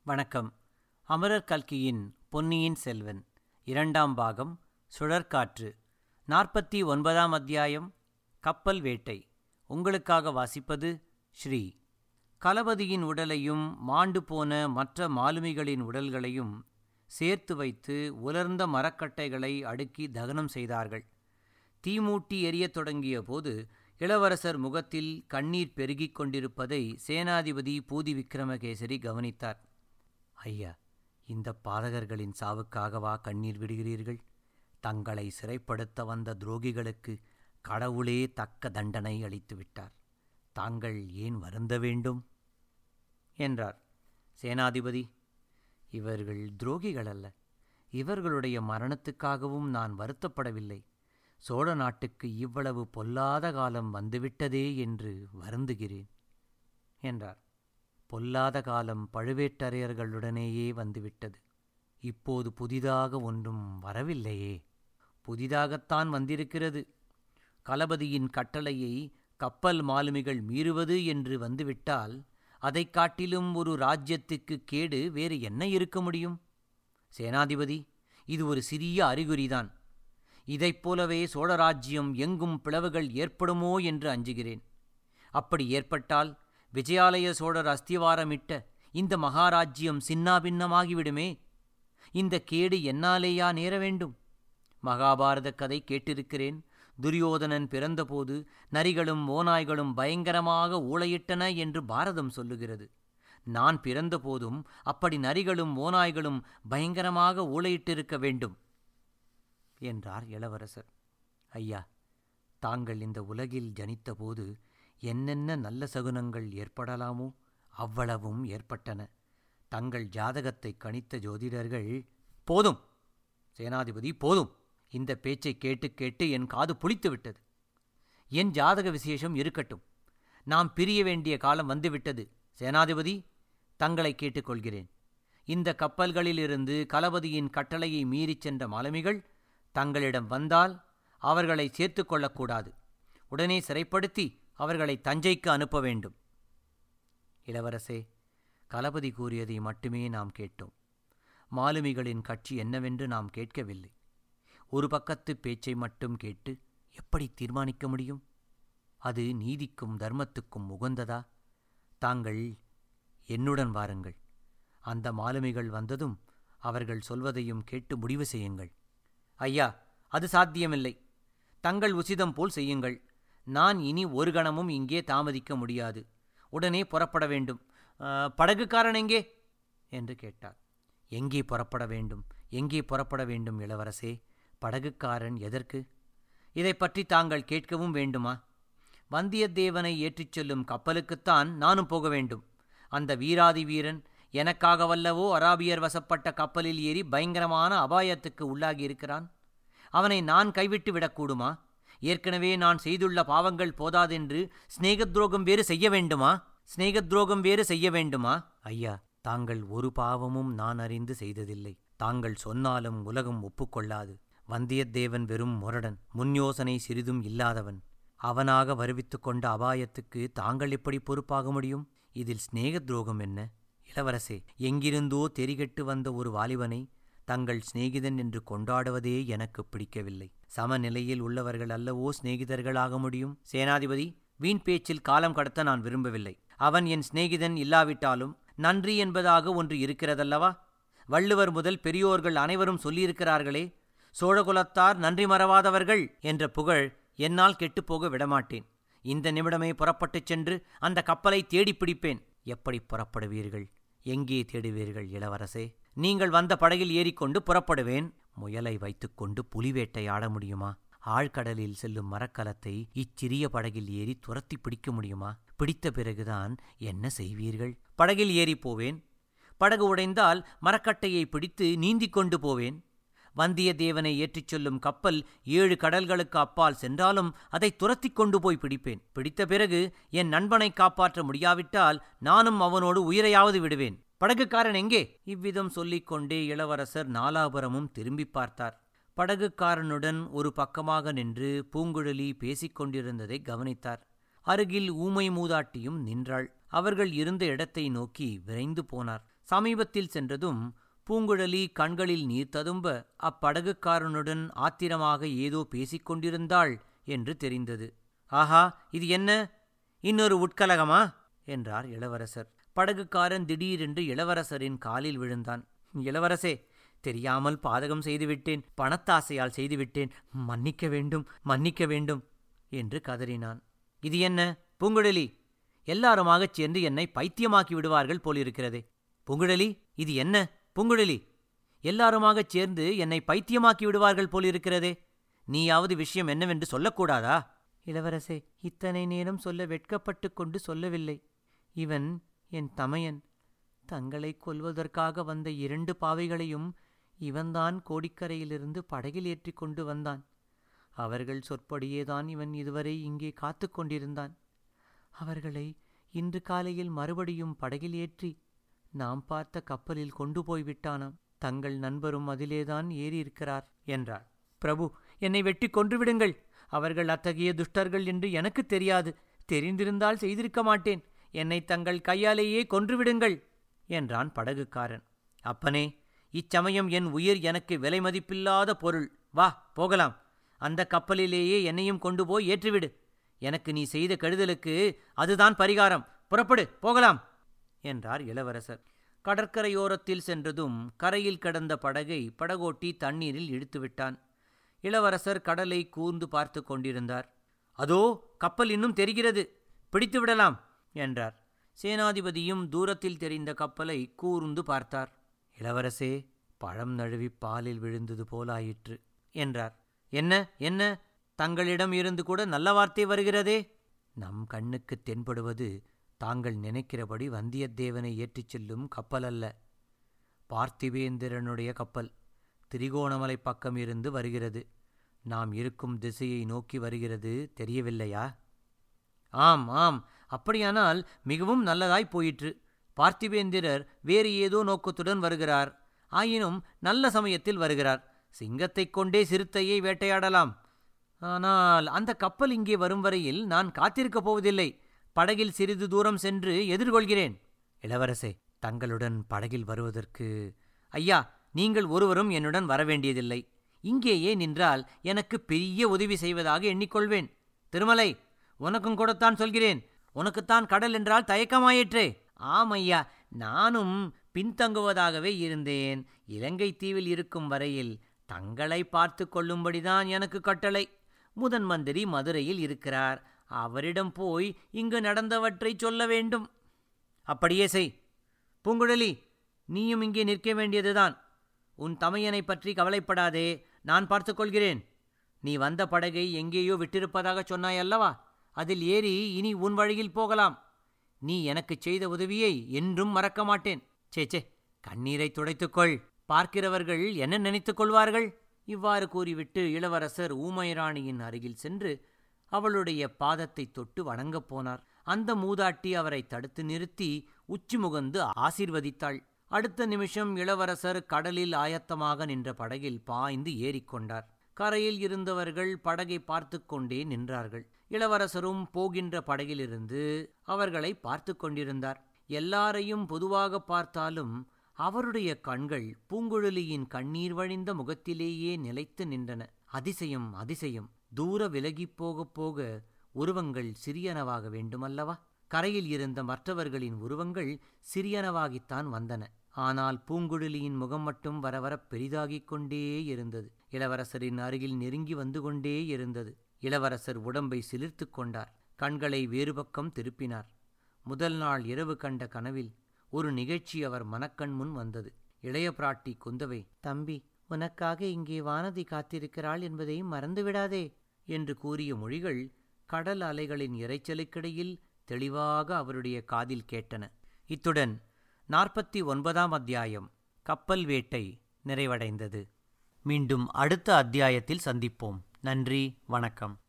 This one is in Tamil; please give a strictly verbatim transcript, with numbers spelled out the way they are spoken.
வணக்கம். அமரர் கல்கியின் பொன்னியின் செல்வன் இரண்டாம் பாகம் சுழற்காற்று நாற்பத்தி ஒன்பதாம் அத்தியாயம் கப்பல் வேட்டை. உங்களுக்காக வாசிப்பது ஸ்ரீ. களபதியின் உடலையும் மாண்டு போன மற்ற மாலுமிகளின் உடல்களையும் சேர்த்து வைத்து உலர்ந்த மரக்கட்டைகளை அடுக்கி தகனம் செய்தார்கள். தீமூட்டி எரியத் தொடங்கிய போது இளவரசர் முகத்தில் கண்ணீர் பெருகிக் கொண்டிருப்பதை சேனாதிபதி பூதி விக்ரமகேசரி கவனித்தார். ஐயா, இந்த பாதகர்களின் சாவுக்காகவா கண்ணீர் விடுகிறீர்கள்? தங்களை சிறைப்படுத்த வந்த துரோகிகளுக்கு கடவுளே தக்க தண்டனை அளித்துவிட்டார். தாங்கள் ஏன் வருந்த வேண்டும் என்றார். சேனாதிபதி, இவர்கள் துரோகிகள் அல்ல. இவர்களுடைய மரணத்துக்காகவும் நான் வருத்தப்படவில்லை. சோழ நாட்டுக்கு இவ்வளவு பொல்லாத காலம் வந்துவிட்டதே என்று வருந்துகிறேன் என்றார். பொல்லாத காலம் பழுவேட்டரையர்களுடனேயே வந்துவிட்டது. இப்போது புதிதாக ஒன்றும் வரவில்லையே. புதிதாகத்தான் வந்திருக்கிறது. களபதியின் கட்டளையை கப்பல் மாலுமிகள் மீறுவது என்று வந்துவிட்டால் அதைக் காட்டிலும் ஒரு ராஜ்யத்துக்கு கேடு வேறு என்ன இருக்க முடியும்? சேனாதிபதி, இது ஒரு சிறிய அறிகுறிதான். இதைப் போலவே சோழராஜ்யம் எங்கும் பிளவுகள் ஏற்படுமோ என்று அஞ்சுகிறேன். அப்படி ஏற்பட்டால் விஜயாலய சோழர் அஸ்திவாரமிட்ட இந்த மகாராஜ்யம் சின்னாபின்னமாகிவிடுமே. இந்த கேடு என்னாலேயா நேர வேண்டும்? மகாபாரத கதை கேட்டிருக்கிறேன். துரியோதனன் பிறந்தபோது நரிகளும் ஓநாய்களும் பயங்கரமாக ஊளையிட்டன என்று பாரதம் சொல்லுகிறது. நான் பிறந்தபோதும் அப்படி நரிகளும் ஓநாய்களும் பயங்கரமாக ஊளையிட்டிருக்க வேண்டும் என்றார் இளவரசர். ஐயா, தாங்கள் இந்த உலகில் ஜனித்தபோது என்னென்ன நல்ல சகுனங்கள் ஏற்படலாமோ அவ்வளவும் ஏற்பட்டன. தங்கள் ஜாதகத்தை கணித்த ஜோதிடர்கள்... போதும் சேனாதிபதி, போதும். இந்த பேச்சை கேட்டு கேட்டு என் காது புளித்துவிட்டது. என் ஜாதக விசேஷம் இருக்கட்டும். நாம் பிரிய வேண்டிய காலம் வந்துவிட்டது. சேனாதிபதி, தங்களை கேட்டுக்கொள்கிறேன். இந்த கப்பல்களிலிருந்து களபதியின் கட்டளையை மீறிச் சென்ற மாலுமிகள் தங்களிடம் வந்தால் அவர்களை சேர்த்து கொள்ளக்கூடாது. உடனே சிறைப்படுத்தி அவர்களை தஞ்சைக்கு அனுப்ப வேண்டும். இளவரசே, களபதி கூறியதை மட்டுமே நாம் கேட்டோம். மாலுமிகளின் கட்சி என்னவென்று நாம் கேட்கவில்லை. ஒரு பக்கத்து பேச்சை மட்டும் கேட்டு எப்படி தீர்மானிக்க முடியும்? அது நீதிக்கும் தர்மத்துக்கும் உகந்ததா? தாங்கள் என்னுடன் வாருங்கள். அந்த மாலுமிகள் வந்ததும் அவர்கள் சொல்வதையும் கேட்டு முடிவு செய்யுங்கள். ஐயா, அது சாத்தியமில்லை. தங்கள் உசிதம் போல் செய்யுங்கள். நான் இனி ஒரு கணமும் இங்கே தாமதிக்க முடியாது. உடனே புறப்பட வேண்டும். படகுக்காரன் எங்கே என்று கேட்டார். எங்கே புறப்பட வேண்டும், எங்கே புறப்பட வேண்டும் இளவரசே? படகுக்காரன் எதற்கு? இதை பற்றி தாங்கள் கேட்கவும் வேண்டுமா? வந்தியத்தேவனை ஏற்றிச் செல்லும் கப்பலுக்குத்தான் நானும் போக வேண்டும். அந்த வீராதி வீரன் எனக்காகவல்லவோ அராபியர் வசப்பட்ட கப்பலில் ஏறி பயங்கரமான அபாயத்துக்கு உள்ளாகியிருக்கிறான். அவனை நான் கைவிட்டு விடக்கூடுமா? ஏற்கனவே நான் செய்துள்ள பாவங்கள் போதாதென்று ஸ்நேகத்ரோகம் வேறு செய்ய வேண்டுமா? ஸ்நேகத்ரோகம் வேறு செய்ய வேண்டுமா? ஐயா, தாங்கள் ஒரு பாவமும் நான் அறிந்து செய்ததில்லை. தாங்கள் சொன்னாலும் உலகம் ஒப்புக்கொள்ளாது. வந்தியத்தேவன் வெறும் முரடன், முன் யோசனை சிறிதும் இல்லாதவன். அவனாக வருவித்து கொண்ட அபாயத்துக்கு தாங்கள் எப்படி பொறுப்பாக முடியும்? இதில் ஸ்நேகத்ரோகம் என்ன? இளவரசே, எங்கிருந்தோ தெரிகெட்டு வந்த ஒரு வாலிபனை தங்கள் சிநேகிதன் என்று கொண்டாடுவதே எனக்கு பிடிக்கவில்லை. சமநிலையில் உள்ளவர்கள் அல்லவோ சிநேகிதர்களாக முடியும். சேனாதிபதி, வீண் பேச்சில் காலம் கடத்த நான் விரும்பவில்லை. அவன் என் சிநேகிதன் இல்லாவிட்டாலும் நன்றி என்பதாக ஒன்று இருக்கிறதல்லவா? வள்ளுவர் முதல் பெரியோர்கள் அனைவரும் சொல்லியிருக்கிறார்களே, சோழகுலத்தார் நன்றி மறவாதவர்கள் என்ற புகழ் என்னால் கெட்டுப்போக விடமாட்டேன். இந்த நிமிடமே புறப்பட்டுச் சென்று அந்த கப்பலை தேடி பிடிப்பேன். எப்படி புறப்படுவீர்கள்? எங்கே தேடுவீர்கள் இளவரசே? நீங்கள் வந்த படகில் ஏறிக்கொண்டு புறப்படுவேன். முயலை வைத்துக்கொண்டு புலி வேட்டையாட முடியுமா? ஆழ்கடலில் செல்லும் மரக்கலத்தை இச்சிறிய படகில் ஏறி துரத்தி பிடிக்க முடியுமா? பிடித்த பிறகுதான் என்ன செய்வீர்கள்? படகில் ஏறி போவேன். படகு உடைந்தால் மரக்கட்டையை பிடித்து நீந்திக் கொண்டு போவேன். வந்தியத்தேவனை ஏற்றிச் செல்லும் கப்பல் ஏழு கடல்களுக்கு அப்பால் சென்றாலும் அதை துரத்தி கொண்டு போய் பிடிப்பேன். பிடித்த பிறகு என் நண்பனை காப்பாற்ற முடியாவிட்டால் நானும் அவனோடு உயிரையாவது விடுவேன். படகுக்காரன் எங்கே? இவ்விதம் சொல்லிக்கொண்டே இளவரசர் நாலாபுரமும் திரும்பி பார்த்தார். படகுக்காரனுடன் ஒரு பக்கமாக நின்று பூங்குழலி பேசிக் கொண்டிருந்ததை கவனித்தார். அருகில் ஊமை மூதாட்டியும் நின்றாள். அவர்கள் இருந்த இடத்தை நோக்கி விரைந்து போனார். சமீபத்தில் சென்றதும் பூங்குழலி கண்களில் நீர் ததும்ப அப்படகுக்காரனுடன் ஆத்திரமாக ஏதோ பேசிக் கொண்டிருந்தாள் என்று தெரிந்தது. ஆஹா, இது என்ன? இன்னொரு உட்கலகமா? என்றார் இளவரசர். படகுக்காரன் திடீரென்று இளவரசரின் காலில் விழுந்தான். இளவரசே, தெரியாமல் பாதகம் செய்துவிட்டேன், பணத்தாசையால் செய்துவிட்டேன், மன்னிக்க வேண்டும், மன்னிக்க வேண்டும் என்று கதறினான். இது என்ன பூங்குழலி? எல்லாருமாகச் சேர்ந்து என்னை பைத்தியமாக்கி விடுவார்கள் போலிருக்கிறதே. பூங்குழலி, இது என்ன பூங்குழலி? எல்லாருமாகச் சேர்ந்து என்னை பைத்தியமாக்கி விடுவார்கள் போலிருக்கிறதே. நீயாவது விஷயம் என்னவென்று சொல்லக்கூடாதா? இளவரசே, இத்தனை நேரம் சொல்ல வெட்கப்பட்டு கொண்டு சொல்லவில்லை. இவன் என் தமையன். தங்களை கொல்வதற்காக வந்த இரண்டு பாவைகளையும் இவன்தான் கோடிக்கரையிலிருந்து படகில் ஏற்றி கொண்டு வந்தான். அவர்கள் சொற்படியேதான் இவன் இதுவரை இங்கே காத்து கொண்டிருந்தான். அவர்களை இன்று காலையில் மறுபடியும் படகில் ஏற்றி நாம் பார்த்த கப்பலில் கொண்டு போய்விட்டானாம். தங்கள் நண்பரும் அதிலேதான் ஏறியிருக்கிறார் என்றார். பிரபு, என்னை வெட்டி கொன்றுவிடுங்கள். அவர்கள் அத்தகைய துஷ்டர்கள் என்று எனக்கு தெரியாது. தெரிந்திருந்தால் செய்திருக்க மாட்டேன். என்னை தங்கள் கையாலேயே கொன்றுவிடுங்கள் என்றான் படகுக்காரன். அப்பனே, இச்சமயம் என் உயிர் எனக்கு விலை மதிப்பில்லாத பொருள். வா, போகலாம். அந்த கப்பலிலேயே என்னையும் கொண்டு போய் ஏற்றிவிடு. எனக்கு நீ செய்த கெடுதலுக்கு அதுதான் பரிகாரம். புறப்படு, போகலாம் என்றார் இளவரசர். கடற்கரையோரத்தில் சென்றதும் கரையில் கிடந்த படகை படகோட்டி தண்ணீரில் இழுத்துவிட்டான். இளவரசர் கடலை கூர்ந்து பார்த்து கொண்டிருந்தார். அதோ கப்பல் இன்னும் தெரிகிறது, பிடித்து விடலாம் என்றார். சேனாதிபதியும் தூரத்தில் தெரிந்த கப்பலை கூர்ந்து பார்த்தார். இளவரசே, பழம் நழுவி பாலில் விழுந்தது போலாயிற்று என்றார். என்ன என்ன? தங்களிடம் இருந்து கூட நல்ல வார்த்தை வருகிறதே. நம் கண்ணுக்கு தென்படுவது தாங்கள் நினைக்கிறபடி வந்தியத்தேவனை ஏற்றிச் செல்லும் கப்பல் அல்ல. பார்த்திபேந்திரனுடைய கப்பல் திரிகோணமலை பக்கம் இருந்து வருகிறது. நாம் இருக்கும் திசையை நோக்கி வருகிறது, தெரியவில்லையா? ஆம் ஆம், அப்படியானால் மிகவும் நல்லதாய் போயிற்று. பார்த்திபேந்திரர் வேறு ஏதோ நோக்கத்துடன் வருகிறார். ஆயினும் நல்ல சமயத்தில் வருகிறார். சிங்கத்தைக் கொண்டே சிறுத்தையை வேட்டையாடலாம். ஆனால் அந்த கப்பல் இங்கே வரும் வரையில் நான் காத்திருக்கப் போவதில்லை. படகில் சிறிது தூரம் சென்று எதிர்கொள்கிறேன். இளவரசே, தங்களுடன் படகில் வருவதற்கு... ஐயா, நீங்கள் ஒருவரும் என்னுடன் வரவேண்டியதில்லை. இங்கேயே நின்றால் எனக்கு பெரிய உதவி செய்வதாக எண்ணிக்கொள்வேன். திருமலை, உனக்கும் கூடத்தான் சொல்கிறேன். உனக்குத்தான் கடல் என்றால் தயக்கமாயிற்றே. ஆம் ஐயா, நானும் பின்தங்குவதாகவே இருந்தேன். இலங்கை தீவில் இருக்கும் வரையில் தங்களை பார்த்து கொள்ளும்படிதான் எனக்கு கட்டளை. முதன் மந்திரி மதுரையில் இருக்கிறார். அவரிடம் போய் இங்கு நடந்தவற்றை சொல்ல வேண்டும். அப்படியே செய். பூங்குழலி, நீயும் இங்கே நிற்க வேண்டியதுதான். உன் தமையனை பற்றி கவலைப்படாதே, நான் பார்த்துக்கொள்கிறேன். நீ வந்த படகை எங்கேயோ விட்டிருப்பதாக சொன்னாயல்லவா? அதில் ஏறி இனி உன் வழியில் போகலாம். நீ எனக்கு செய்த உதவியை என்றும் மறக்க மாட்டேன். சே சே, கண்ணீரை துடைத்துக்கொள். பார்க்கிறவர்கள் என்ன நினைத்துக் கொள்வார்கள்? இவ்வாறு கூறிவிட்டு இளவரசர் ஊமைராணியின் அருகில் சென்று அவளுடைய பாதத்தை தொட்டு வணங்கப் போனார். அந்த மூதாட்டி அவரை தடுத்து நிறுத்தி உச்சி முகந்து ஆசீர்வதித்தாள். அடுத்த நிமிஷம் இளவரசர் கடலில் ஆயத்தமாக நின்ற படகில் பாய்ந்து ஏறிக்கொண்டார். கரையில் இருந்தவர்கள் படகை பார்த்து கொண்டே நின்றார்கள். இளவரசரும் போகின்ற படகிலிருந்து அவர்களை பார்த்து கொண்டிருந்தார். எல்லாரையும் பொதுவாக பார்த்தாலும் அவருடைய கண்கள் பூங்குழலியின் கண்ணீர் வழிந்த முகத்திலேயே நிலைத்து நின்றன. அதிசயம், அதிசயம்! தூர விலகிப் போகப் போக உருவங்கள் சிறியனவாக வேண்டுமல்லவா? கரையில் இருந்த மற்றவர்களின் உருவங்கள் சிறியனவாகித்தான் வந்தன. ஆனால் பூங்குழலியின் முகம் மட்டும் வர வர பெரிதாகிக் கொண்டே இருந்தது. இளவரசரின் அருகில் நெருங்கி வந்து கொண்டே இருந்தது. இளவரசர் உடம்பை சிலிர்த்து கொண்டார். கண்களை வேறு பக்கம் திருப்பினார். முதல் நாள் இரவு கண்ட கனவில் ஒரு நிகழ்ச்சி அவர் மனக்கண் முன் வந்தது. இளைய பிராட்டி குந்தவை, தம்பி, உனக்காக இங்கே வானதி காத்திருக்கிறாள் என்பதை மறந்துவிடாதே என்று கூறிய மொழிகள் கடல் அலைகளின் இரைச்சலுக்கிடையில் தெளிவாக அவருடைய காதில் கேட்டன. இத்துடன் நாற்பத்தி ஒன்பதாம் அத்தியாயம் கப்பல் வேட்டை நிறைவடைந்தது. மீண்டும் அடுத்த அத்தியாயத்தில் சந்திப்போம். நன்றி, வணக்கம்.